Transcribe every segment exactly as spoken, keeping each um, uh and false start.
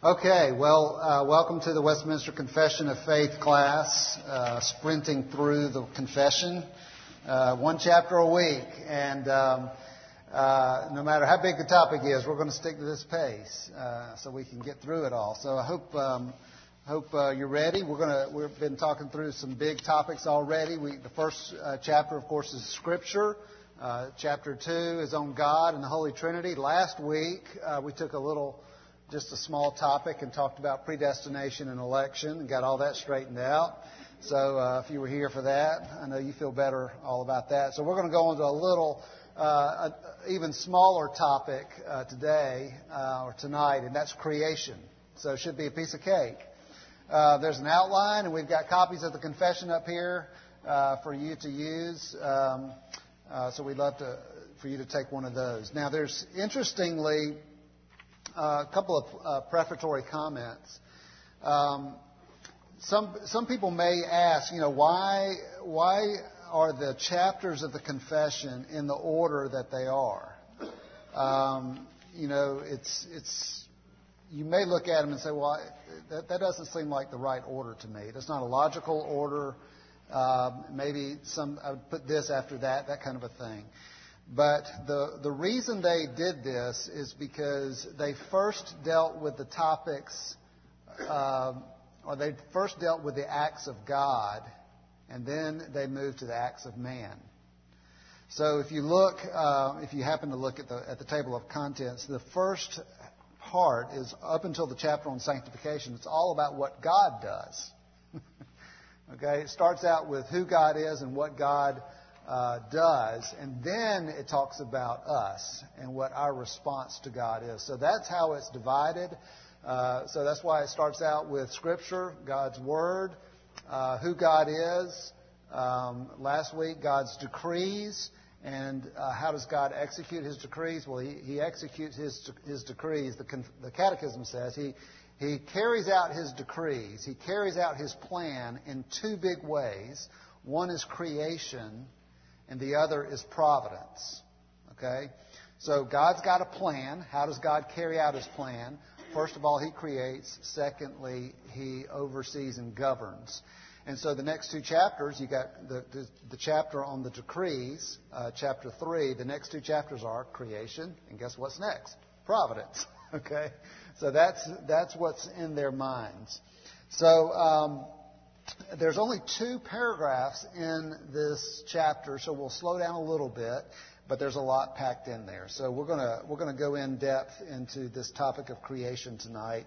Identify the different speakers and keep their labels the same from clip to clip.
Speaker 1: Okay, well, uh, welcome to the Westminster Confession of Faith class, uh, sprinting through the confession, uh, one chapter a week. And um, uh, no matter how big the topic is, we're going to stick to this pace uh, so we can get through it all. So I hope um, hope uh, you're ready. We're going to we've been talking through some big topics already. We, the first uh, chapter, of course, is Scripture. Uh, chapter two is on God and the Holy Trinity. Last week uh, we took a little. Just a small topic and talked about predestination and election and got all that straightened out. So uh, if you were here for that, I know you feel better all about that. So we're going to go into a little, uh, a, even smaller topic uh, today uh, or tonight, and that's creation. So it should be a piece of cake. Uh, there's an outline, and we've got copies of the confession up here uh, for you to use. Um, uh, so we'd love to for you to take one of those. Now, there's interestingly. Uh, a couple of uh, prefatory comments. Um, some some people may ask, you know, why why are the chapters of the confession in the order that they are? Um, you know, it's it's you may look at them and say, well, that, that doesn't seem like the right order to me. It's not a logical order. Uh, maybe some I would put this after that, that kind of a thing. But the, the reason they did this is because they first dealt with the topics, uh, or they first dealt with the acts of God, and then they moved to the acts of man. So if you look, uh, if you happen to look at the at the table of contents, the first part is up until the chapter on sanctification. It's all about what God does. Okay, it starts out with who God is and what God Uh, does, and then it talks about us and what our response to God is. So that's how it's divided. Uh, so that's why it starts out with Scripture, God's Word, uh, who God is. Um, last week, God's decrees, and uh, how does God execute His decrees? Well, He, he executes His His decrees. The, the Catechism says He He carries out His decrees. He carries out His plan in two big ways. One is creation, and the other is providence. Okay? So God's got a plan. How does God carry out His plan? First of all, He creates. Secondly, He oversees and governs. And so the next two chapters, you got the, the, the chapter on the decrees, uh, chapter three. The next two chapters are creation. And guess what's next? Providence. Okay? So that's that's what's in their minds. So um there's only two paragraphs in this chapter, so we'll slow down a little bit, but there's a lot packed in there. So we're gonna we're gonna go in depth into this topic of creation tonight.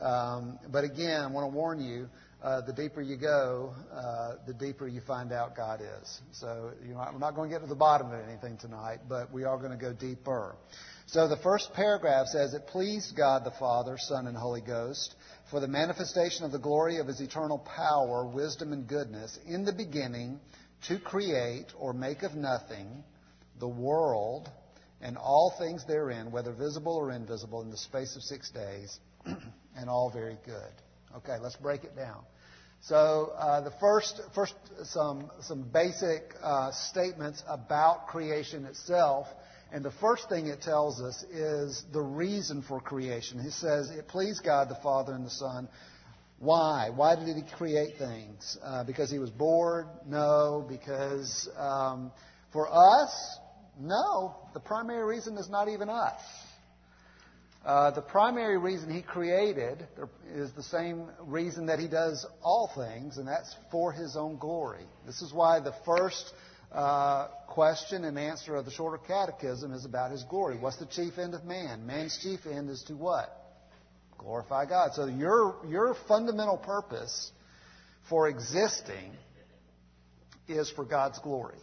Speaker 1: Um, but again, I want to warn you: uh, the deeper you go, uh, the deeper you find out God is. So you know, we're not going to get to the bottom of anything tonight, but we are going to go deeper. So the first paragraph says, "It pleased God the Father, Son, and Holy Ghost, for the manifestation of the glory of His eternal power, wisdom, and goodness, in the beginning, to create or make of nothing the world and all things therein, whether visible or invisible, in the space of six days, and all very good." Okay, let's break it down. So uh, the first, first some some basic uh, statements about creation itself. And the first thing it tells us is the reason for creation. He says, it pleased God the Father and the Son. Why? Why did He create things? Uh, because He was bored? No. Because um, for us? No. The primary reason is not even us. Uh, the primary reason He created is the same reason that He does all things, and that's for His own glory. This is why the first Uh, question and answer of the Shorter Catechism is about His glory. What's the chief end of man? Man's chief end is to what? Glorify God. So your your fundamental purpose for existing is for God's glory.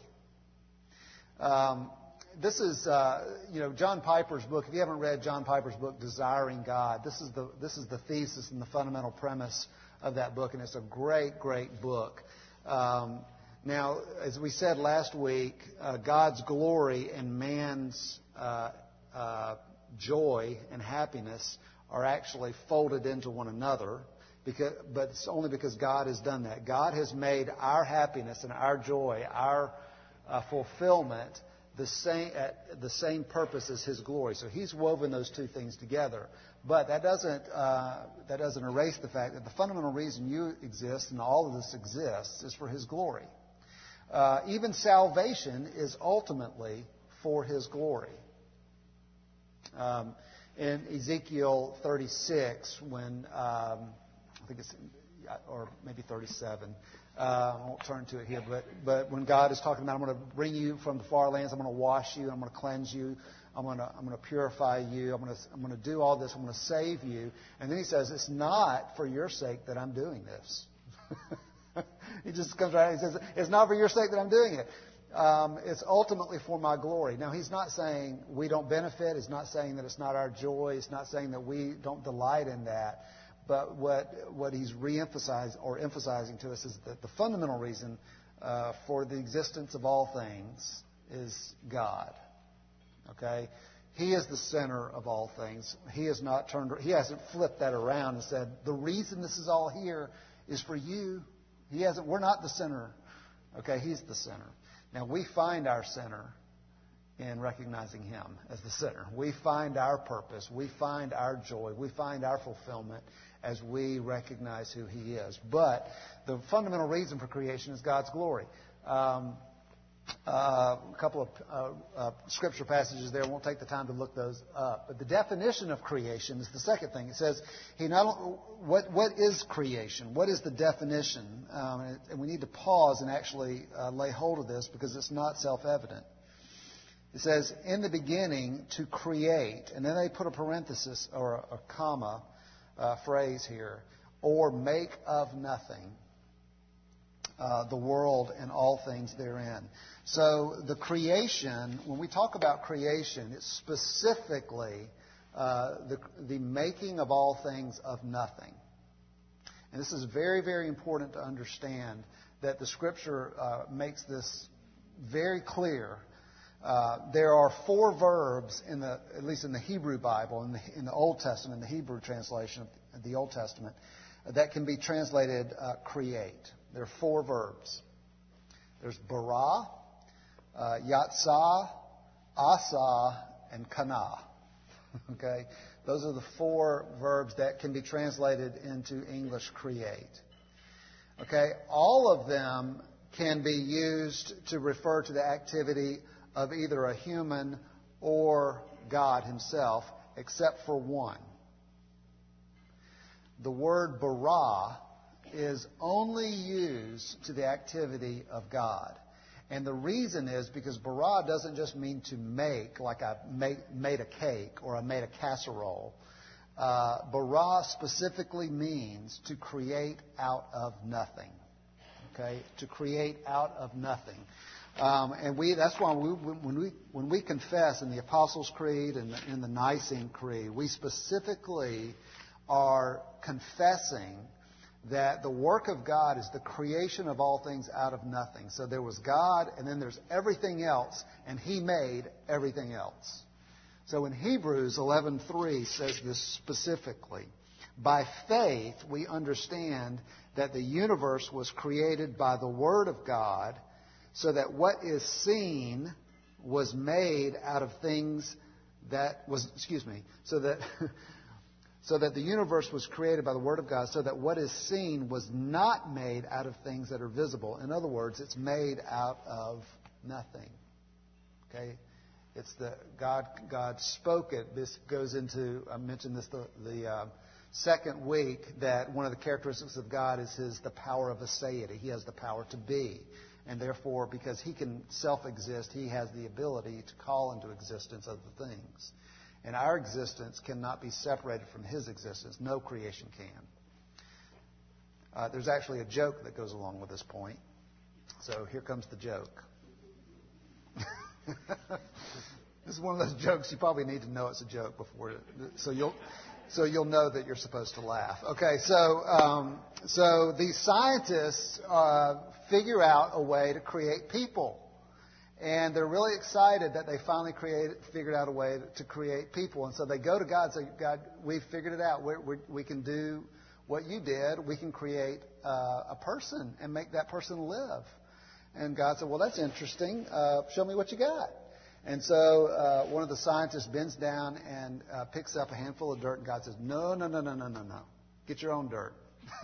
Speaker 1: Um, this is uh, you know John Piper's book. If you haven't read John Piper's book, Desiring God, this is the this is the thesis and the fundamental premise of that book, and it's a great great book. Um, Now, as we said last week, uh, God's glory and man's uh, uh, joy and happiness are actually folded into one another, because, but it's only because God has done that. God has made our happiness and our joy, our uh, fulfillment, the same at the same purpose as His glory. So He's woven those two things together. But that doesn't uh, that doesn't erase the fact that the fundamental reason you exist and all of this exists is for His glory. Uh, even salvation is ultimately for His glory. Um, in Ezekiel thirty-six, when um, I think it's or maybe thirty-seven. Uh, I won't turn to it here, but but when God is talking about, I'm going to bring you from the far lands, I'm going to wash you, I'm going to cleanse you, I'm going to I'm going to purify you, I'm going to I'm going to do all this, I'm going to save you, and then He says, it's not for your sake that I'm doing this. He just comes right, He says, it's not for your sake that I'm doing it. Um, it's ultimately for my glory. Now, He's not saying we don't benefit. He's not saying that it's not our joy. He's not saying that we don't delight in that. But what what he's re-emphasizing or emphasizing to us is that the fundamental reason uh, for the existence of all things is God. Okay, He is the center of all things. He has not turned. He hasn't flipped that around and said the reason this is all here is for you. He hasn't. We're not the center. Okay, He's the center. Now we find our center in recognizing Him as the center. We find our purpose. We find our joy. We find our fulfillment as we recognize who He is. But the fundamental reason for creation is God's glory. Um, uh, a couple of uh, uh, scripture passages there. I won't take the time to look those up. But the definition of creation is the second thing. It says, "He not what what is creation? What is the definition?" Um, and, and we need to pause and actually uh, lay hold of this because it's not self-evident. It says, "In the beginning, to create," and then they put a parenthesis or a, a comma uh, phrase here, "or make of nothing uh, the world and all things therein." So the creation, when we talk about creation, it's specifically uh, the, the making of all things of nothing. And this is very, very important to understand that the Scripture uh, makes this very clear. Uh, there are four verbs in the, at least in the Hebrew Bible, in the, in the Old Testament, the Hebrew translation of the Old Testament, that can be translated uh, create. There are four verbs. There's bara, uh, yatsah, asa, and kana. Okay, those are the four verbs that can be translated into English create. Okay, all of them can be used to refer to the activity of either a human or God Himself, except for one. The word bara is only used to the activity of God. And the reason is because bara doesn't just mean to make, like I made, made a cake or I made a casserole. Uh, bara specifically means to create out of nothing. Okay? To create out of nothing. Um, and we, that's why we, when we when we confess in the Apostles' Creed and in the Nicene Creed, we specifically are confessing that the work of God is the creation of all things out of nothing. So there was God, and then there's everything else, and He made everything else. So in Hebrews eleven three says this specifically. By faith, we understand that the universe was created by the Word of God, so that what is seen was made out of things that was, excuse me, so that so that the universe was created by the Word of God, so that what is seen was not made out of things that are visible. In other words, it's made out of nothing. Okay? It's the God. God spoke it. This goes into. I mentioned this the the uh, second week that one of the characteristics of God is His the power of aseity. He has the power to be. And therefore, because He can self-exist, He has the ability to call into existence other things. And our existence cannot be separated from His existence. No creation can. Uh, there's actually a joke that goes along with this point. So here comes the joke. This is one of those jokes you probably need to know it's a joke before, so you'll so you'll know that you're supposed to laugh. Okay, so um, so these scientists uh, figure out a way to create people, and they're really excited that they finally created figured out a way to create people. And so they go to God and say, "God, we've figured it out. We're, we're, we can do what you did. We can create uh, a person and make that person live." And God said, "Well, that's interesting. Uh, show me what you got." And so uh, one of the scientists bends down and uh, picks up a handful of dirt, and God says, no, no, no, no, no, no, no. Get your own dirt.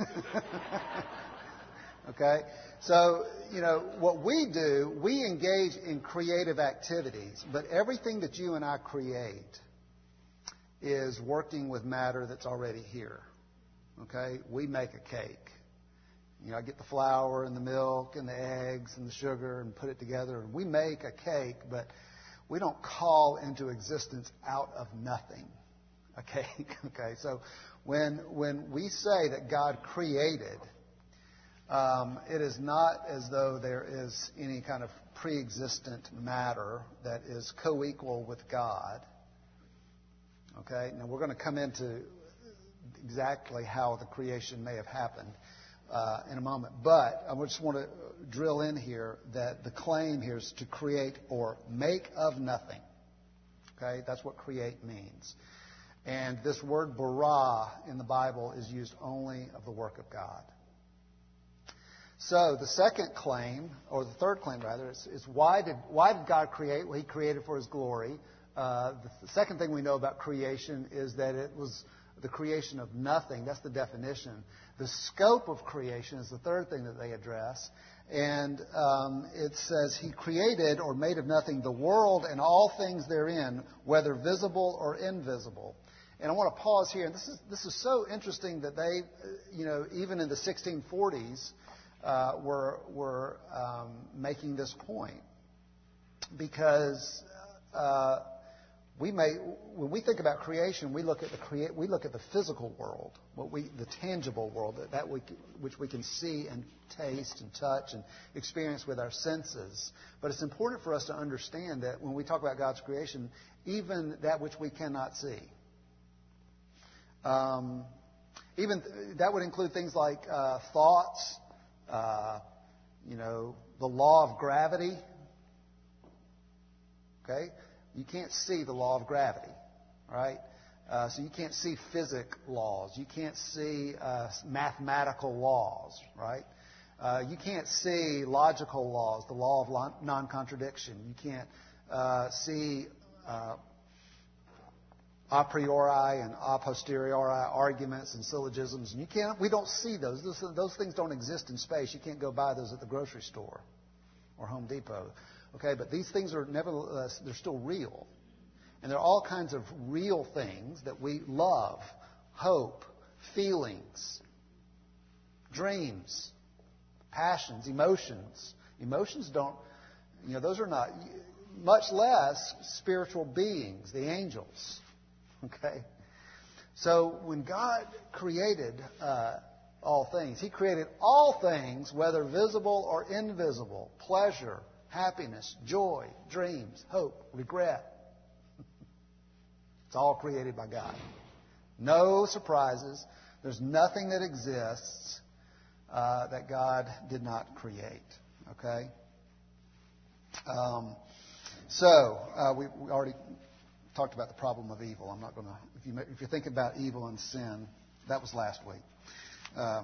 Speaker 1: Okay? So, you know, what we do, we engage in creative activities, but everything that you and I create is working with matter that's already here. Okay? We make a cake. You know, I get the flour and the milk and the eggs and the sugar and put it together, and we make a cake, but we don't call into existence out of nothing a cake. Okay? So when when we say that God created, um, it is not as though there is any kind of pre-existent matter that is co-equal with God. Okay? Now we're going to come into exactly how the creation may have happened uh, in a moment. But I just want to drill in here that the claim here is to create or make of nothing. Okay? That's what create means. And this word bara in the Bible is used only of the work of God. So the second claim, or the third claim rather, is, is why did why did God create? Well, He created for His glory. Uh, the, the second thing we know about creation is that it was the creation of nothing. That's the definition. The scope of creation is the third thing that they address. And um, it says He created or made of nothing the world and all things therein, whether visible or invisible. And I want to pause here. And this is this is so interesting that they, you know, even in the sixteen forties, uh, were were um, making this point, because uh, we may, when we think about creation, we look at the create, we look at the physical world, what we, the tangible world, that, that we, which we can see and taste and touch and experience with our senses. But it's important for us to understand that when we talk about God's creation, even that which we cannot see. Um, even th- that would include things like uh, thoughts, uh, you know, the law of gravity. Okay, you can't see the law of gravity, right? Uh, so you can't see physics laws. You can't see uh, mathematical laws, right? Uh, you can't see logical laws, the law of non-contradiction. You can't uh, see uh, a priori and a posteriori arguments and syllogisms, and you can't. We don't see those. those. Those things don't exist in space. You can't go buy those at the grocery store or Home Depot. Okay, but these things are nevertheless, they're still real, and there are all kinds of real things that we love: hope, feelings, dreams, passions, emotions. Emotions don't, you know, those are not, much less spiritual beings, the angels. Okay? So when God created uh, all things, He created all things, whether visible or invisible, pleasure, happiness, joy, dreams, hope, regret. It's all created by God. No surprises. There's nothing that exists uh, that God did not create. Okay? Um, so, uh, we, we already talked about the problem of evil. I'm not going to, if, you, if you're thinking about evil and sin, that was last week. Um,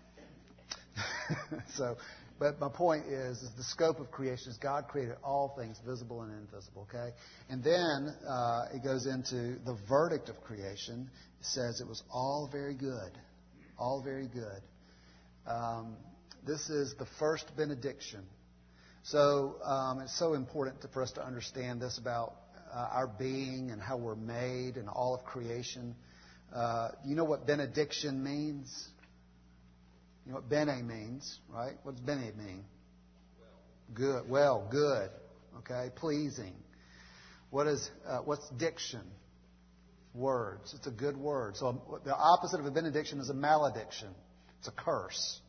Speaker 1: so, but my point is, is the scope of creation is God created all things, visible and invisible, okay? And then uh, it goes into the verdict of creation. It says it was all very good, all very good. Um, this is the first benediction. So um, it's so important to, for us to understand this about uh, our being and how we're made and all of creation. Uh, you know what benediction means? You know what bene means, right? What does bene mean? Good. Well, good. Okay, pleasing. What is uh, what's diction? Words. It's a good word. So the opposite of a benediction is a malediction. It's a curse.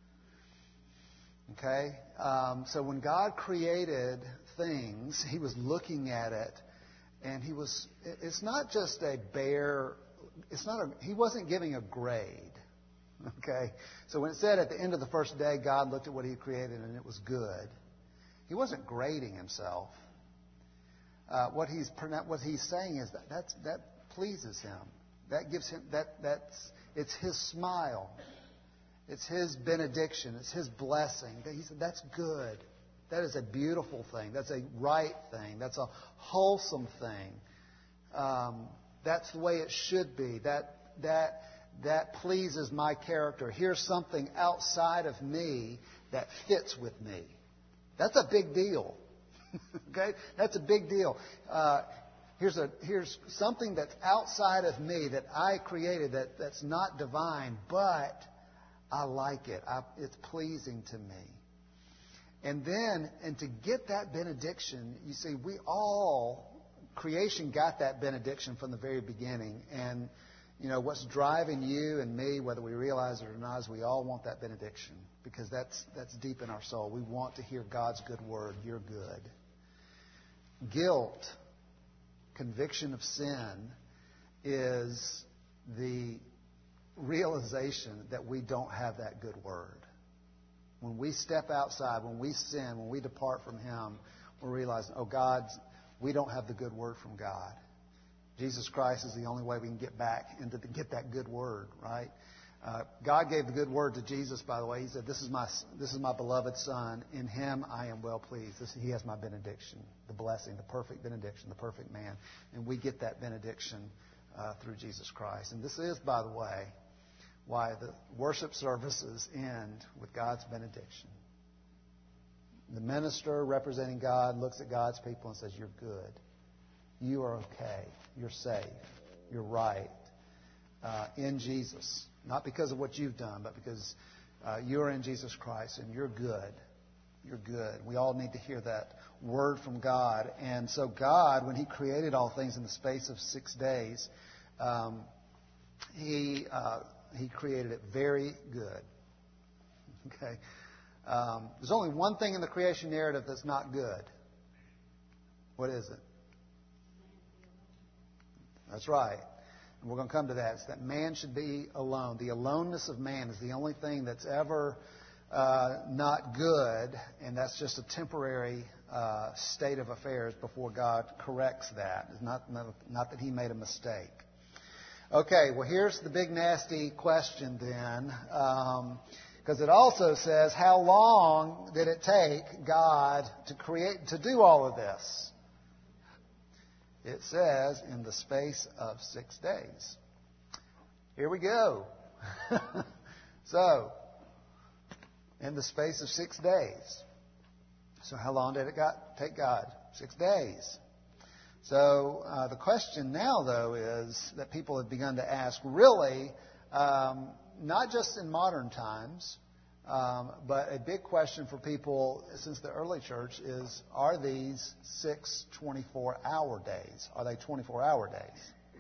Speaker 1: Okay? Um, so when God created things, He was looking at it, and He was, it's not just a bare, it's not a, He wasn't giving a grade. Okay? So when it said at the end of the first day, God looked at what He created and it was good, He wasn't grading Himself. Uh, what he's what he's saying is that that's, that pleases Him. That gives Him, that that's, it's His smile. It's His benediction. It's His blessing. He said, that's good. That is a beautiful thing. That's a right thing. That's a wholesome thing. Um, that's the way it should be. That that that pleases my character. Here's something outside of me that fits with me. That's a big deal. Okay, that's a big deal. Uh, here's a here's something that's outside of me that I created that, that's not divine, but I like it. I, it's pleasing to me. And then, and to get that benediction, you see, we all, creation got that benediction from the very beginning. And, you know, what's driving you and me, whether we realize it or not, is we all want that benediction. Because that's that's deep in our soul. We want to hear God's good word. You're good. Guilt, conviction of sin, is the realization that we don't have that good word. When we step outside, when we sin, when we depart from Him, we're realizing, oh, God, we don't have the good word from God. Jesus Christ is the only way we can get back and to get that good word, right? Uh, God gave the good word to Jesus, by the way. He said, this is my this is my beloved Son. In Him I am well pleased. This, he has my benediction, the blessing, the perfect benediction, the perfect man. And we get that benediction uh, through Jesus Christ. And this is, by the way, why the worship services end with God's benediction. The minister representing God looks at God's people and says, you're good. You are okay. You're safe. You're right. Uh, in Jesus. Not because of what you've done, but because uh, you're in Jesus Christ and you're good. You're good. We all need to hear that word from God. And so God, when He created all things in the space of six days, um, He... Uh, He created it very good. Okay. Um, there's only one thing in the creation narrative that's not good. What is it? That's right. And we're going to come to that. It's that man should be alone. The aloneness of man is the only thing that's ever uh, not good, and that's just a temporary uh, state of affairs before God corrects that. It's not, not, not that He made a mistake. Okay, well, here's the big nasty question then, because um, it also says, how long did it take God to create, to do all of this? It says, in the space of six days. Here we go. So, in the space of six days. So how long did it got, take God? Six days. So uh, the question now, though, is that people have begun to ask, really, um, not just in modern times, um, but a big question for people since the early church is, are these six twenty-four hour days? Are they twenty-four hour days?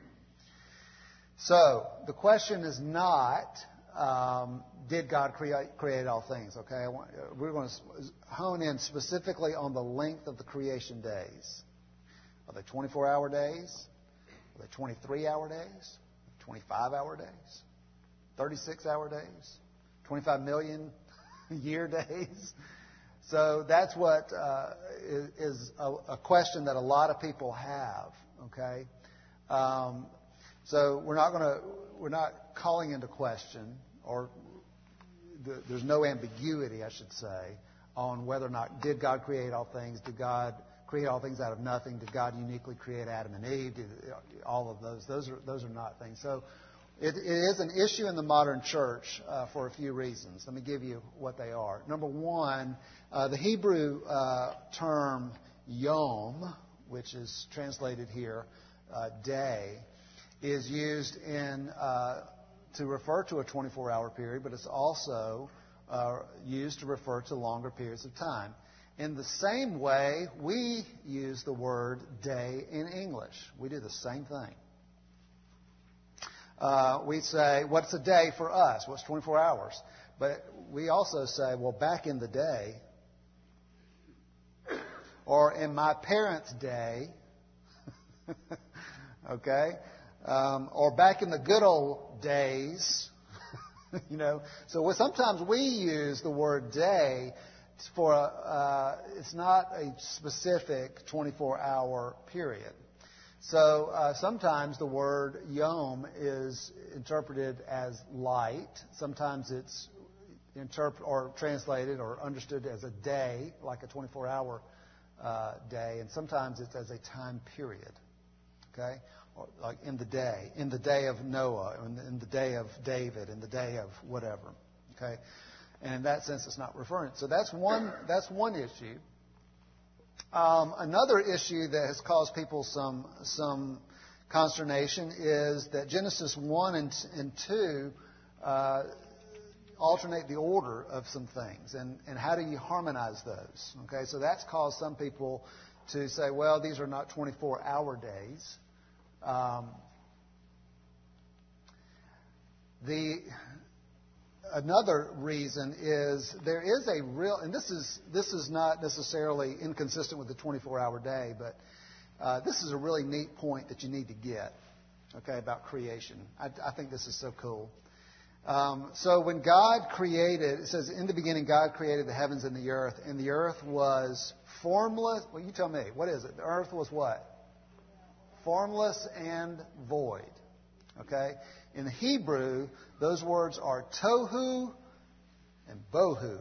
Speaker 1: So the question is not, um, did God create, create all things? Okay, I want, we're going to hone in specifically on the length of the creation days. Are they twenty-four hour days? Are they twenty-three hour days? twenty-five hour days? thirty-six hour days? twenty-five million year days? So that's what uh, is, is a, a question that a lot of people have. Okay, um, so we're not going to we're not calling into question, or the, there's no ambiguity, I should say, on whether or not did God create all things? Did God create all things out of nothing? Did God uniquely create Adam and Eve? Did, all of those. Those are those are not things. So it, it is an issue in the modern church uh, for a few reasons. Let me give you what they are. Number one, uh, the Hebrew uh, term yom, which is translated here uh, day, is used in uh, to refer to a twenty-four hour period, but it's also uh, used to refer to longer periods of time. In the same way, we use the word day in English. We do the same thing. Uh, we say, what's a day for us? What's twenty-four hours? But we also say, well, back in the day, or in my parents' day, okay, um, or back in the good old days, you know. So sometimes we use the word day for a, uh, it's not a specific twenty-four hour period. So uh, sometimes the word yom is interpreted as light. Sometimes it's interpret or translated or understood as a day, like a twenty-four hour uh, day, and sometimes it's as a time period. Okay, or like in the day, in the day of Noah, in the, in the day of David, in the day of whatever. Okay, and in that sense, it's not referring. So that's one. That's one issue. Um, another issue that has caused people some some consternation is that Genesis one and, and two uh, alternate the order of some things, and, and how do you harmonize those? Okay, so that's caused some people to say, well, these are not twenty-four hour days. Um, the Another reason is there is a real, and this is this is not necessarily inconsistent with the twenty-four hour day, but uh, this is a really neat point that you need to get, okay, about creation. I, I think this is so cool. Um, so when God created, it says, in the beginning God created the heavens and the earth, and the earth was formless. Well, you tell me, what is it? The earth was what? Formless and void. Okay? In the Hebrew, those words are tohu and bohu. Does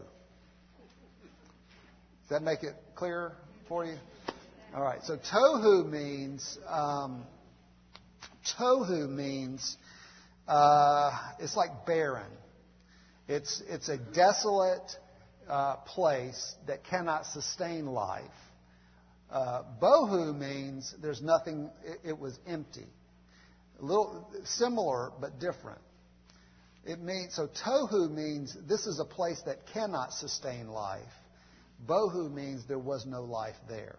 Speaker 1: that make it clearer for you? All right. So tohu means um, tohu means uh, it's like barren. It's it's a desolate uh, place that cannot sustain life. Uh, bohu means there's nothing. It, it was empty. A little similar but different. It means so tohu means this is a place that cannot sustain life. Bohu means there was no life there.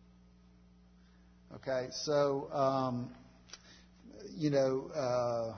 Speaker 1: Okay, so um, you know, uh,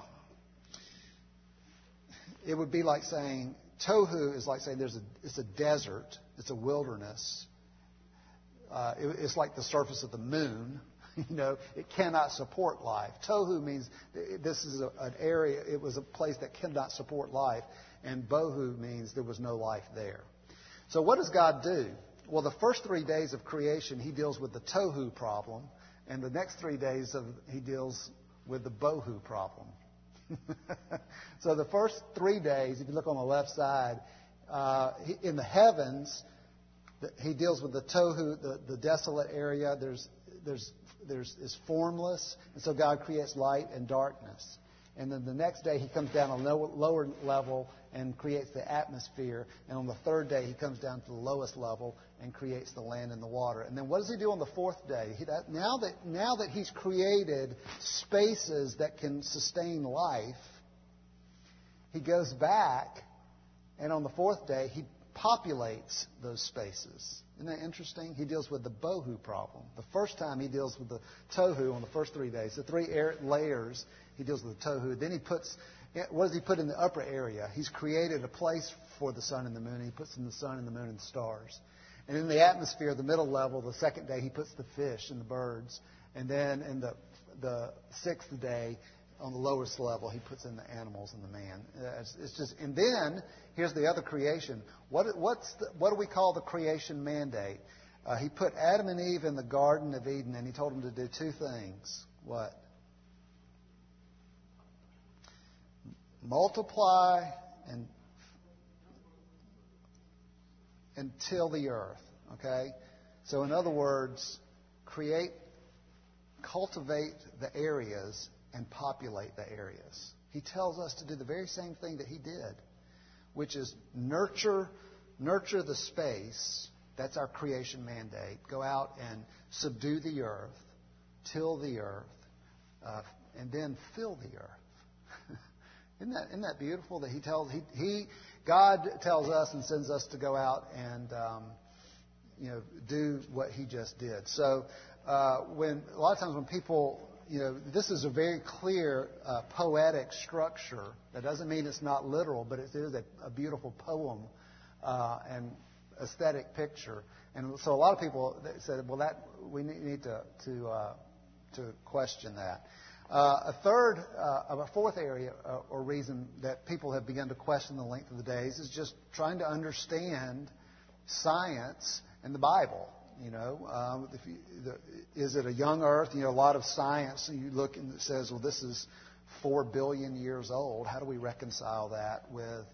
Speaker 1: it would be like saying tohu is like saying there's a it's a desert, it's a wilderness. Uh, it, it's like the surface of the moon. You know, it cannot support life. Tohu means this is a, an area, it was a place that cannot support life. And bohu means there was no life there. So what does God do? Well, the first three days of creation, He deals with the tohu problem. And the next three days, of He deals with the bohu problem. So the first three days, if you look on the left side, uh, in the heavens, He deals with the tohu, the, the desolate area. There's There's, there's is formless, and so God creates light and darkness. And then the next day He comes down on a lower level and creates the atmosphere. And on the third day He comes down to the lowest level and creates the land and the water. And then what does He do on the fourth day? He, that, now that now that He's created spaces that can sustain life, He goes back, and on the fourth day He populates those spaces. Isn't that interesting? He deals with the bohu problem. The first time He deals with the tohu on the first three days. The three air layers, He deals with the tohu. Then He puts, what does He put in the upper area? He's created a place for the sun and the moon. He puts in the sun and the moon and the stars. And in the atmosphere, the middle level, the second day, He puts the fish and the birds. And then in the the sixth day, on the lowest level, He puts in the animals and the man. It's, it's just, and then here's the other creation. What what's the, what do we call the creation mandate? Uh, he put Adam and Eve in the Garden of Eden, and He told them to do two things. What? Multiply and and till the earth. Okay, so in other words, create, cultivate the areas and populate the areas. He tells us to do the very same thing that He did, which is nurture, nurture the space. That's our creation mandate. Go out and subdue the earth, till the earth, uh, and then fill the earth. isn't that isn't that beautiful that He tells He He God tells us and sends us to go out and um, you know do what He just did. So uh, when a lot of times when people You know, this is a very clear uh, poetic structure. That doesn't mean it's not literal, but it is a, a beautiful poem uh, and aesthetic picture. And so a lot of people said, well, that we need to to, uh, to question that. Uh, a third, uh, a fourth area uh, or reason that people have begun to question the length of the days is just trying to understand science and the Bible. You know, um, if you, the, is it a young Earth? You know, a lot of science. You look and it says, well, this is four billion years old. How do we reconcile that with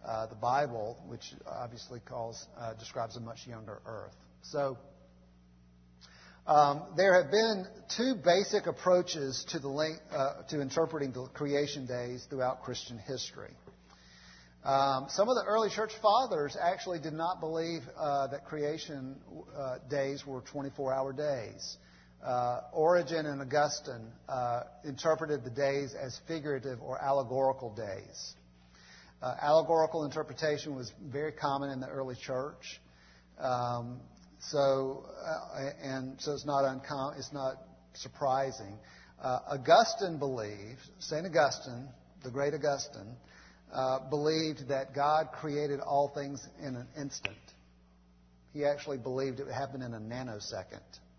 Speaker 1: uh, the Bible, which obviously calls uh, describes a much younger earth. So um, there have been two basic approaches to the length, uh, to interpreting the creation days throughout Christian history. Um, some of the early church fathers actually did not believe uh, that creation uh, days were twenty-four hour days. Uh, Origen and Augustine uh, interpreted the days as figurative or allegorical days. Uh, allegorical interpretation was very common in the early church, um, so uh, and so it's not uncommon. It's not surprising. Uh, Augustine believed, Saint Augustine, the great Augustine, uh, believed that God created all things in an instant. He actually believed it would happen in a nanosecond.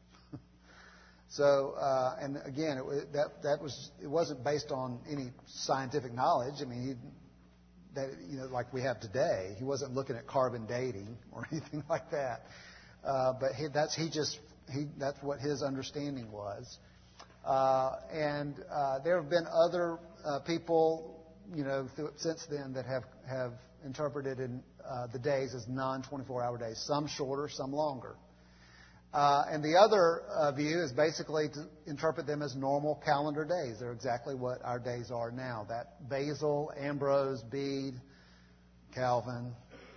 Speaker 1: So, uh, and again, it, that that was it wasn't based on any scientific knowledge. I mean, he, that you know, like we have today, he wasn't looking at carbon dating or anything like that. Uh, but he, that's he just he that's what his understanding was. Uh, and uh, there have been other uh, people, you know, th- since then that have have interpreted in, uh, the days as non twenty-four hour days. Some shorter, some longer. Uh, and the other uh, view is basically to interpret them as normal calendar days. They're exactly what our days are now. That Basil, Ambrose, Bede, Calvin.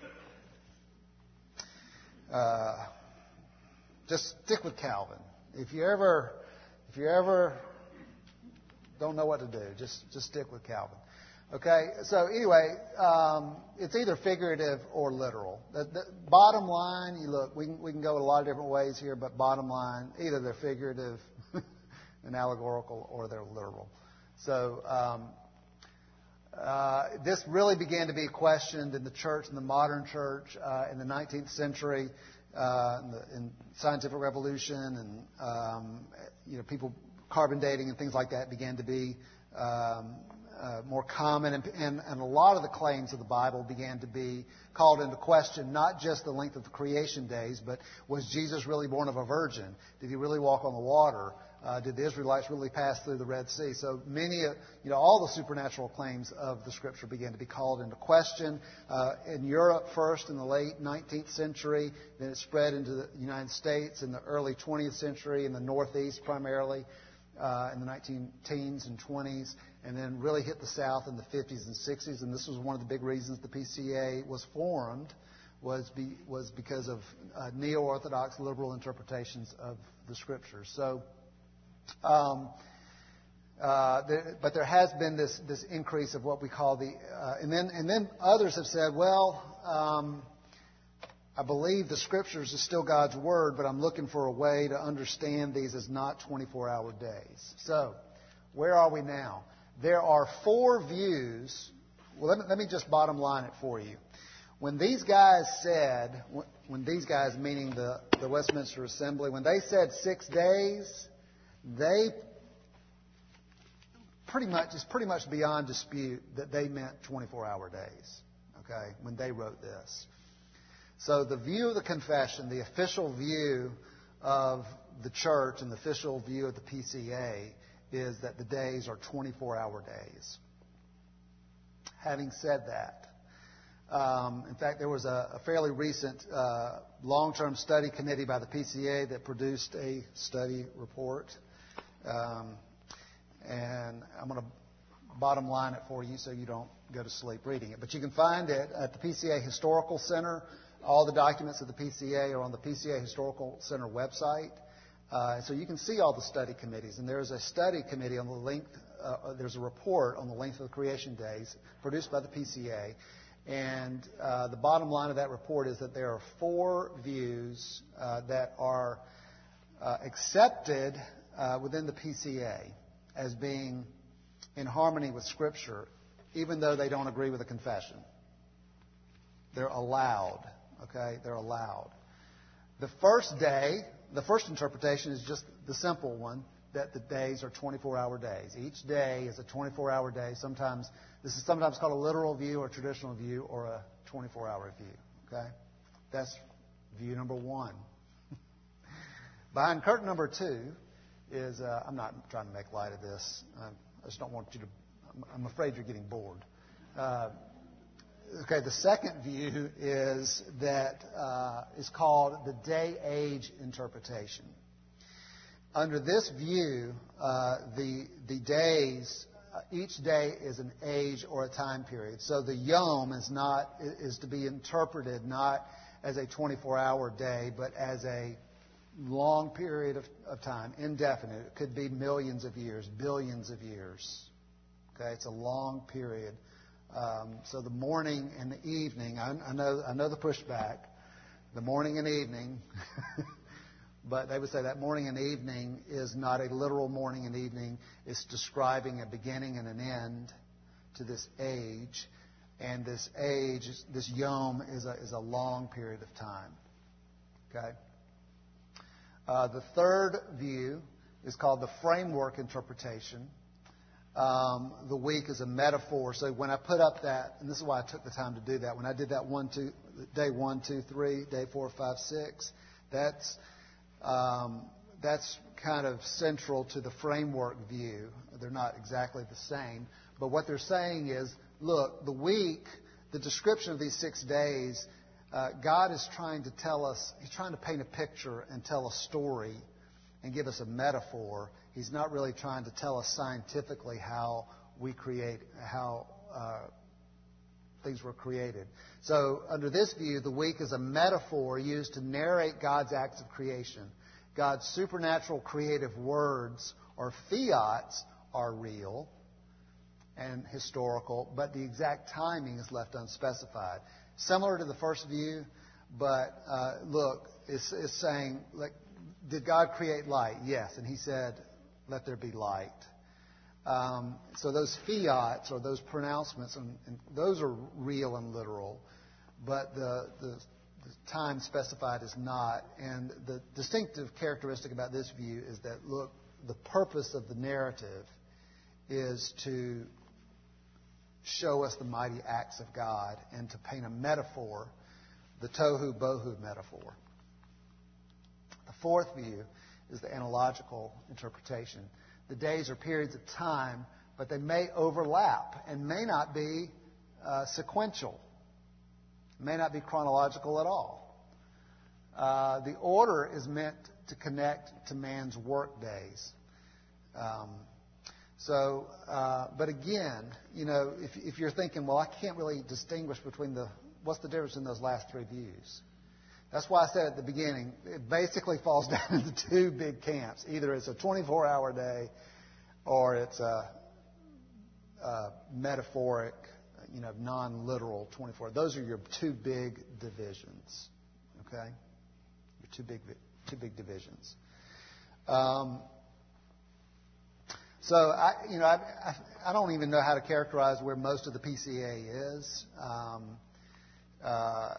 Speaker 1: Uh, just stick with Calvin. If you ever, if you ever don't know what to do, just just stick with Calvin. Okay, so anyway, um, it's either figurative or literal. The, the bottom line, you look, we can, we can go a lot of different ways here, but bottom line, either they're figurative and allegorical or they're literal. So um, uh, this really began to be questioned in the church, in the modern church, uh, in the nineteenth century, uh, in the in scientific revolution, and um, you know, people carbon dating and things like that began to be Um, Uh, more common, and, and, and a lot of the claims of the Bible began to be called into question, not just the length of the creation days, but was Jesus really born of a virgin? Did he really walk on the water? Uh, did the Israelites really pass through the Red Sea? So many, uh, you know, all the supernatural claims of the Scripture began to be called into question. Uh, in Europe first in the late nineteenth century, then it spread into the United States in the early twentieth century, in the Northeast primarily. Uh, in the nineteen teens and twenties, and then really hit the South in the fifties and sixties. And this was one of the big reasons the P C A was formed, was be, was because of uh, neo-Orthodox liberal interpretations of the Scriptures. So, um, uh, there, but there has been this this increase of what we call the, uh, and then and then others have said, well. Um, I believe the Scriptures is still God's Word, but I'm looking for a way to understand these as not twenty-four hour days. So, where are we now? There are four views. Well, let me, let me just bottom line it for you. When these guys said, when these guys, meaning the, the Westminster Assembly, when they said six days, they pretty much, it's pretty much beyond dispute that they meant twenty-four hour days, okay, when they wrote this. So the view of the confession, the official view of the church and the official view of the P C A is that the days are twenty-four hour days. Having said that, um, in fact, there was a, a fairly recent uh, long-term study committee by the P C A that produced a study report. Um, and I'm going to bottom line it for you so you don't go to sleep reading it. But you can find it at the P C A Historical Center. All the documents of the P C A are on the P C A Historical Center website. Uh, so you can see all the study committees. And there's a study committee on the length, uh, there's a report on the length of the creation days produced by the P C A. And uh, the bottom line of that report is that there are four views uh, that are uh, accepted uh, within the P C A as being in harmony with Scripture, even though they don't agree with the confession. They're allowed. Okay, they're allowed. The first day, the first interpretation is just the simple one, that the days are twenty-four hour days. Each day is a twenty-four hour day. Sometimes, this is sometimes called a literal view or traditional view or a twenty-four hour view. Okay? That's view number one. Behind curtain number two is, uh, I'm not trying to make light of this. I just don't want you to, I'm afraid you're getting bored. Uh, okay, the second view is that uh, is called the day-age interpretation. Under this view, uh, the the days, uh, each day is an age or a time period. So the yom is not is to be interpreted not as a twenty-four hour day, but as a long period of, of time, indefinite. It could be millions of years, billions of years. Okay, it's a long period. Um, so the morning and the evening, I, I know I know the pushback, the morning and evening, but they would say that morning and evening is not a literal morning and evening. It's describing a beginning and an end to this age, and this age, this yom, is a is a long period of time. Okay. Uh, the third view is called the framework interpretation. Um, the week is a metaphor. So when I put up that, and this is why I took the time to do that, when I did that one, two, day one, two, three, day four, five, six, that's um, that's kind of central to the framework view. They're not exactly the same, but what they're saying is, look, the week, the description of these six days, uh, God is trying to tell us, He's trying to paint a picture and tell a story and give us a metaphor. He's not really trying to tell us scientifically how we create, how uh, things were created. So under this view, the week is a metaphor used to narrate God's acts of creation. God's supernatural creative words or fiats are real and historical, but the exact timing is left unspecified. Similar to the first view, but uh, look, it's, it's saying, like, did God create light? Yes. And He said, let there be light. Um, so those fiats or those pronouncements, and, and those are real and literal, but the, the, the time specified is not. And the distinctive characteristic about this view is that, look, the purpose of the narrative is to show us the mighty acts of God and to paint a metaphor, the tohu bohu metaphor. The fourth view is the analogical interpretation. The days are periods of time, but they may overlap and may not be uh, sequential, may not be chronological at all. Uh, the order is meant to connect to man's work days. Um, so, uh, but again, you know, if, if you're thinking, well, I can't really distinguish between the, what's the difference in those last three views? That's why I said at the beginning, it basically falls down into two big camps. Either it's a twenty-four hour day or it's a, a metaphoric, you know, non-literal twenty-four. Those are your two big divisions, okay? Your two big, two big divisions. Um, so, I, you know, I, I, I don't even know how to characterize where most of the P C A is. Um, uh,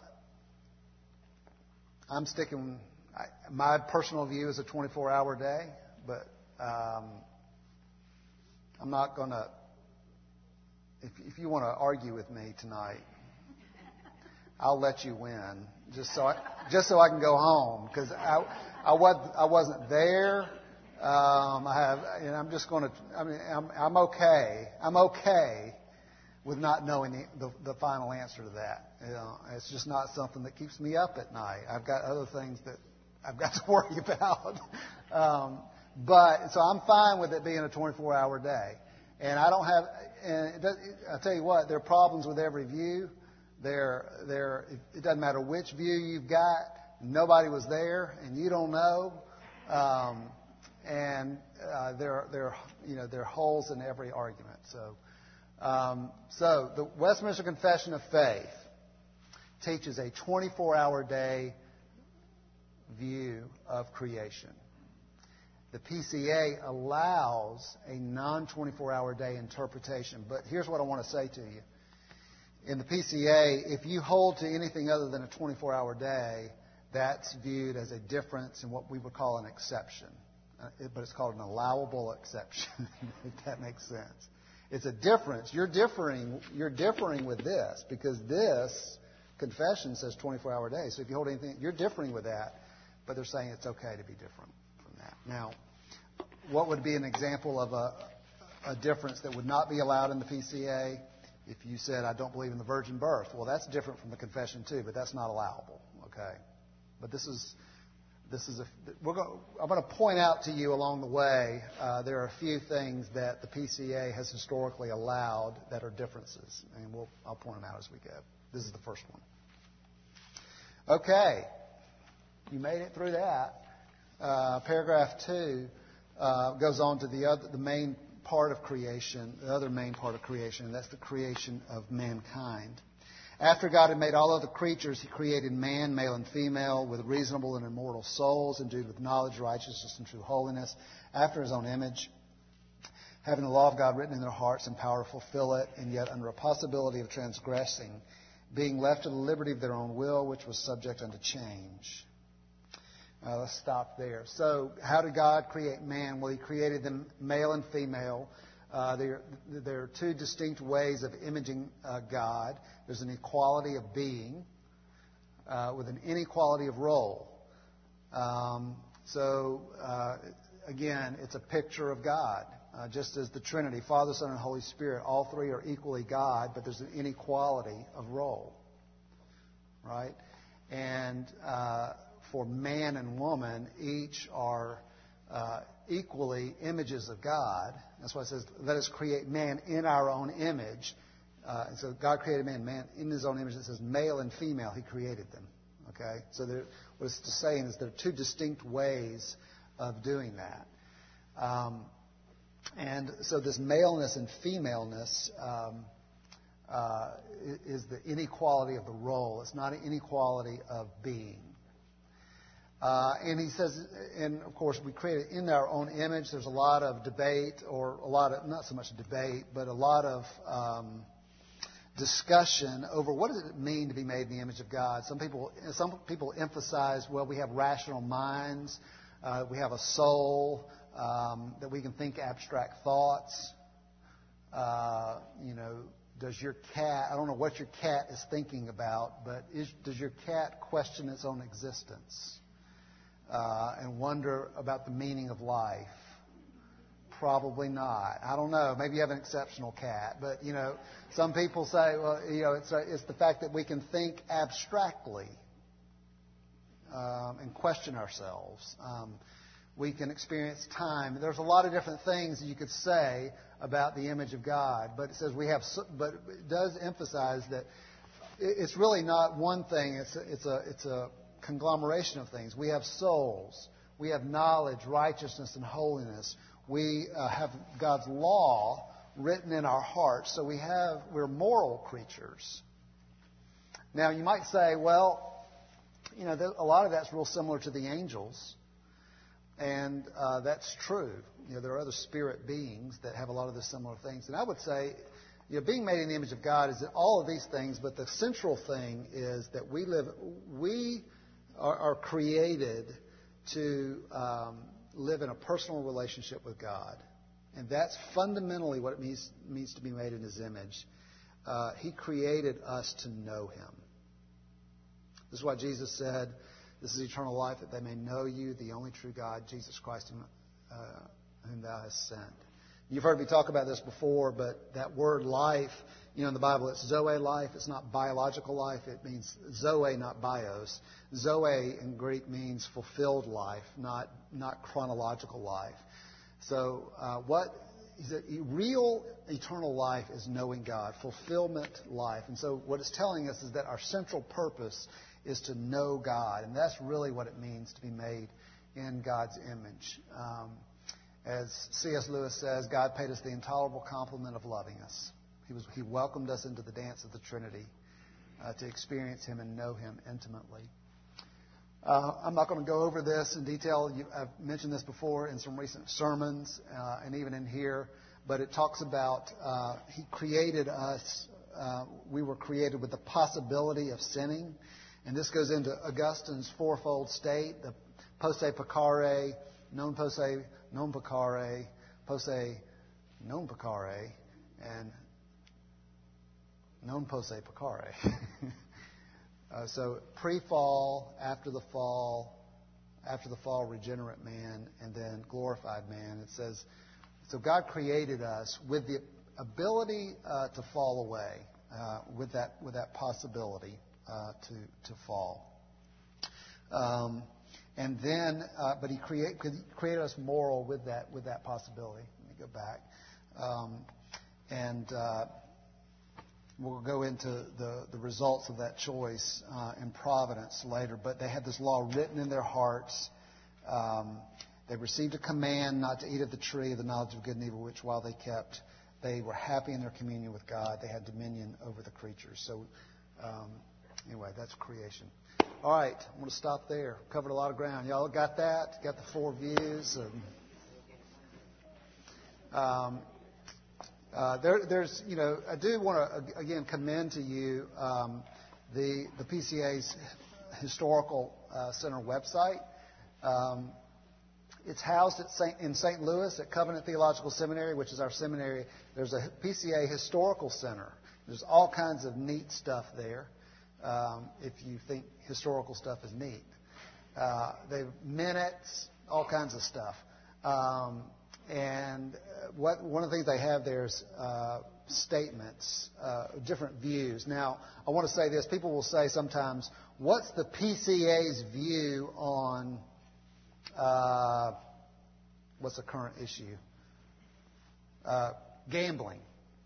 Speaker 1: I'm sticking, I, my personal view is a twenty-four hour day, but um, I'm not going to, if, if you want to argue with me tonight, I'll let you win, just so I, just so I can go home, because I, I, was, I wasn't there. Um, I have, and I'm just going to, I mean, I'm, I'm okay. I'm okay with not knowing the, the, the final answer to that. You know, it's just not something that keeps me up at night. I've got other things that I've got to worry about. um, but so I'm fine with it being a twenty-four hour day, and I don't have. And it does, I tell you what, there are problems with every view. There, there. It doesn't matter which view you've got. Nobody was there, and you don't know. Um, and uh, there, there, you know, there are holes in every argument. So. Um, so the Westminster Confession of Faith teaches a twenty-four hour day view of creation. The P C A allows a non twenty-four hour day interpretation. But here's what I want to say to you. In the P C A, if you hold to anything other than a twenty-four hour day, that's viewed as a difference in what we would call an exception. Uh, it, but it's called an allowable exception, if that makes sense. It's a difference. You're differing. You're differing with this because this confession says twenty-four hour day. So if you hold anything, you're differing with that. But they're saying it's okay to be different from that. Now, what would be an example of a, a difference that would not be allowed in the P C A? If you said, I don't believe in the virgin birth, well, that's different from the confession too, but that's not allowable, okay? But this is, this is a, we're going, I'm going to point out to you along the way, uh, there are a few things that the P C A has historically allowed that are differences, and we'll, I'll point them out as we go. This is the first one. Okay, you made it through that. Uh, paragraph two uh, goes on to the other, the main part of creation, the other main part of creation, and that's the creation of mankind. After God had made all other creatures, He created man, male and female, with reasonable and immortal souls, endued with knowledge, righteousness, and true holiness, after His own image, having the law of God written in their hearts and power to fulfill it, and yet under a possibility of transgressing, being left to the liberty of their own will, which was subject unto change. Uh, let's stop there. So how did God create man? Well, He created them male and female. Uh, there, there are two distinct ways of imaging uh, God. There's an equality of being uh, with an inequality of role. Um, so, uh, again, it's a picture of God. Uh, just as the Trinity, Father, Son, and Holy Spirit, all three are equally God, but there's an inequality of role. Right? And Uh, for man and woman, each are uh, equally images of God. That's why it says, let us create man in our own image. Uh, and so God created man, man in His own image. It says male and female, He created them. Okay? So there, what it's saying is there are two distinct ways of doing that. Um, and so this maleness and femaleness um, uh, is the inequality of the role. It's not an inequality of being. Uh, and he says, and of course, we create it in our own image. There's a lot of debate, or a lot of, not so much debate, but a lot of um, discussion over what does it mean to be made in the image of God. Some people, some people emphasize, well, we have rational minds, uh, we have a soul, um, that we can think abstract thoughts. Uh, you know, does your cat, I don't know what your cat is thinking about, but is, does your cat question its own existence? Uh, and wonder about the meaning of life? Probably not. I don't know. Maybe you have an exceptional cat. But, you know, some people say, well, you know, it's, a, it's the fact that we can think abstractly um, and question ourselves. Um, we can experience time. There's a lot of different things that you could say about the image of God. But it says we have, but it does emphasize that it's really not one thing. It's a, it's a, it's a conglomeration of things. We have souls. We have knowledge, righteousness, and holiness. We uh, have God's law written in our hearts. So we have, we're moral creatures. Now, you might say, well, you know, a lot of that's real similar to the angels. And uh, that's true. You know, there are other spirit beings that have a lot of the similar things. And I would say, you know, being made in the image of God is all of these things, but the central thing is that we live, we are, are created to um, live in a personal relationship with God. And that's fundamentally what it means, means to be made in His image. Uh, he created us to know Him. This is why Jesus said, this is eternal life, that they may know you, the only true God, Jesus Christ, whom, uh, whom thou hast sent. You've heard me talk about this before, but that word life, you know, in the Bible, it's Zoe life. It's not biological life. It means Zoe, not bios. Zoe in Greek means fulfilled life, not not chronological life. So uh, what is it? Real eternal life is knowing God, fulfillment life. And so what it's telling us is that our central purpose is to know God. And that's really what it means to be made in God's image. Um, as C S Lewis says, God paid us the intolerable compliment of loving us. He, was, he welcomed us into the dance of the Trinity uh, to experience Him and know Him intimately. Uh, I'm not going to go over this in detail. You, I've mentioned this before in some recent sermons uh, and even in here. But it talks about uh, He created us. Uh, we were created with the possibility of sinning. And this goes into Augustine's fourfold state, the posse peccare, non posse, non peccare, posse, non peccare, and non posse peccare. uh, so pre-fall, after the fall, after the fall, regenerate man, and then glorified man. It says, so God created us with the ability uh, to fall away uh, with that with that possibility uh, to to fall. Um, and then, uh, but he create, created us moral with that with that possibility. Let me go back, um, and uh, we'll go into the, the results of that choice uh, in providence later. But they had this law written in their hearts. Um, they received a command not to eat of the tree of the knowledge of good and evil, which while they kept, they were happy in their communion with God. They had dominion over the creatures. So um, anyway, that's creation. All right, I'm going to stop there. Covered a lot of ground. Y'all got that? Got the four views? And, um, uh, there, there's, you know, I do want to again commend to you um, the the P C A's Historical uh, Center website. Um, it's housed at Saint, in Saint Louis at Covenant Theological Seminary, which is our seminary. There's a P C A Historical Center. There's all kinds of neat stuff there. Um, if you think historical stuff is neat. Uh, they've minutes, all kinds of stuff. Um, and what, one of the things they have there is uh, statements, uh, different views. Now, I want to say this. People will say sometimes, what's the P C A's view on, uh, what's the current issue? Uh, gambling.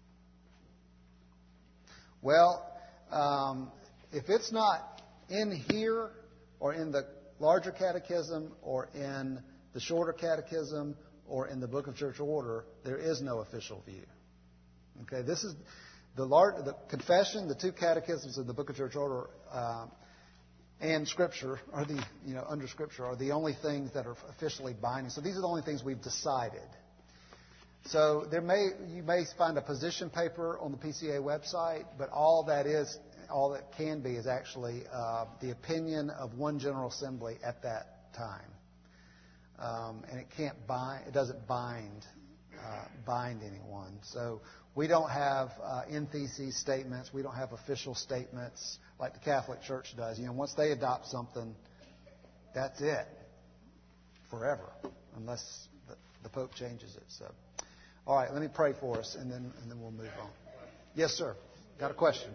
Speaker 1: Well, um, if it's not in here or in the larger catechism or in the shorter catechism or in the Book of Church Order, there is no official view. Okay, this is the, large, the confession, the two catechisms of the Book of Church Order, uh, and Scripture are the you know under Scripture are the only things that are officially binding. So these are the only things we've decided. So there may you may find a position paper on the P C A website, but all that is. All that can be is actually uh, the opinion of one General Assembly at that time, um, and it can't bind. It doesn't bind uh, bind anyone. So we don't have uh, in theses statements. We don't have official statements like the Catholic Church does. You know, once they adopt something, that's it forever, unless the, the Pope changes it. So, all right, let me pray for us, and then and then we'll move on. Yes, sir. Got a question?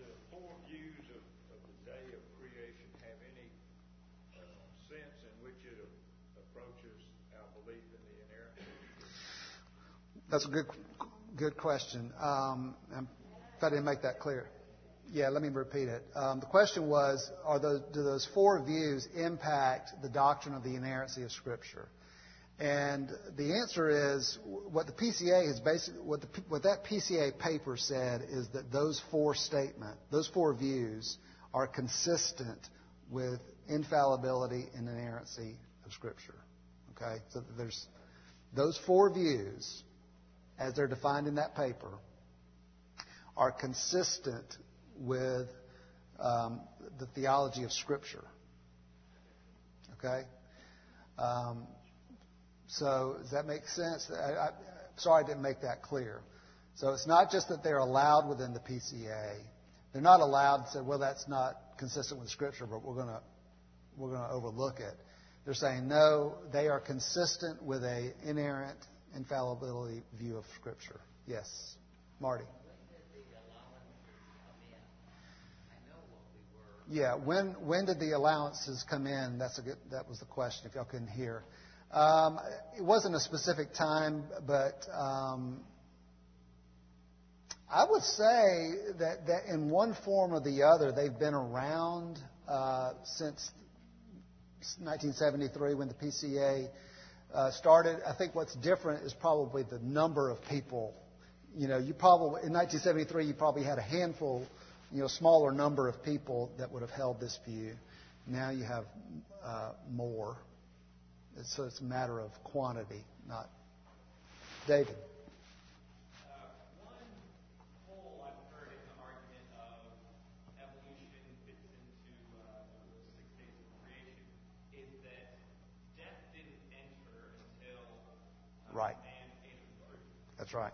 Speaker 1: That's a good, good question. Um, if I didn't make that clear, yeah, let me repeat it. Um, the question was: Are those do those four views impact the doctrine of the inerrancy of Scripture? And the answer is what the P C A has basically what the what that P C A paper said is that those four statement, those four views are consistent with infallibility and inerrancy of Scripture. Okay, so there's those four views, as they're defined in that paper, are consistent with um, the theology of Scripture. Okay? Um, so does that make sense? I, I, sorry I didn't make that clear. So it's not just that they're allowed within the P C A. They're not allowed to say, well, that's not consistent with Scripture, but we're going to we're going to overlook it. They're saying, no, they are consistent with a inerrant infallibility view of Scripture. Yes, Marty. Yeah, when when did the allowances come in? That's a good. That was the question. If y'all couldn't hear, um, it wasn't a specific time, but um, I would say that, that in one form or the other, they've been around uh, since nineteen seventy-three when the P C A uh, started. I think what's different is probably the number of people. You know, you probably in nineteen seventy-three you probably had a handful, you know, smaller number of people that would have held this view. Now you have uh, more. It's, so it's a matter of quantity, not David. Right. That's right.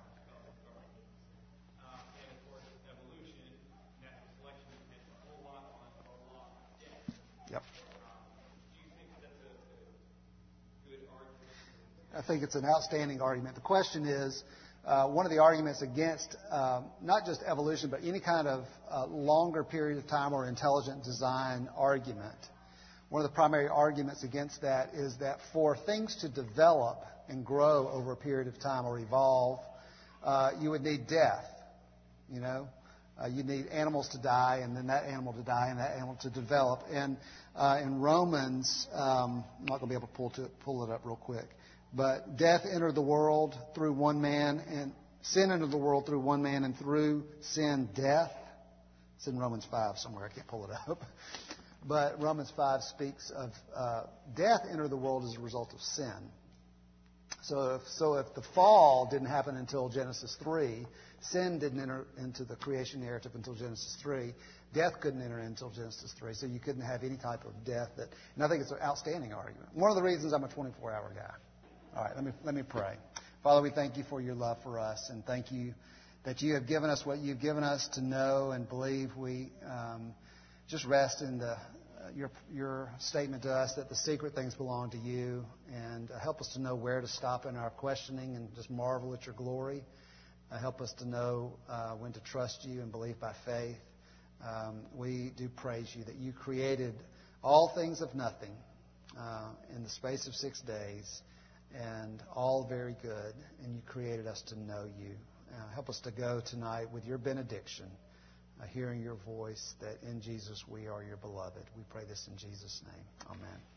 Speaker 2: And of course, evolution, natural selection depends a whole lot on the law of death.
Speaker 1: Yep.
Speaker 2: Do you think that's a good argument?
Speaker 1: I think it's an outstanding argument. The question is, uh, one of the arguments against um, not just evolution, but any kind of uh, longer period of time or intelligent design argument. One of the primary arguments against that is that for things to develop and grow over a period of time or evolve, uh, you would need death. You know, uh, you need animals to die, and then that animal to die, and that animal to develop. And uh, in Romans, um, I'm not going to be able to pull to pull it up real quick, but death entered the world through one man, and sin entered the world through one man, and through sin, death. It's in Romans five somewhere. I can't pull it up. But Romans five speaks of uh, death entered the world as a result of sin. So if, so if the fall didn't happen until Genesis three, sin didn't enter into the creation narrative until Genesis three, death couldn't enter until Genesis three, so you couldn't have any type of death. That, and I think it's an outstanding argument. One of the reasons I'm a twenty-four hour guy. All right, let me, let me pray. Father, we thank you for your love for us, and thank you that you have given us what you've given us to know and believe. We um, just rest in the Your, your statement to us that the secret things belong to you, and uh, help us to know where to stop in our questioning and just marvel at your glory. Uh, help us to know uh, when to trust you and believe by faith. Um, we do praise you that you created all things of nothing uh, in the space of six days, and all very good, and you created us to know you. Uh, help us to go tonight with your benediction, Uh, hearing your voice, that in Jesus we are your beloved. We pray this in Jesus' name. Amen.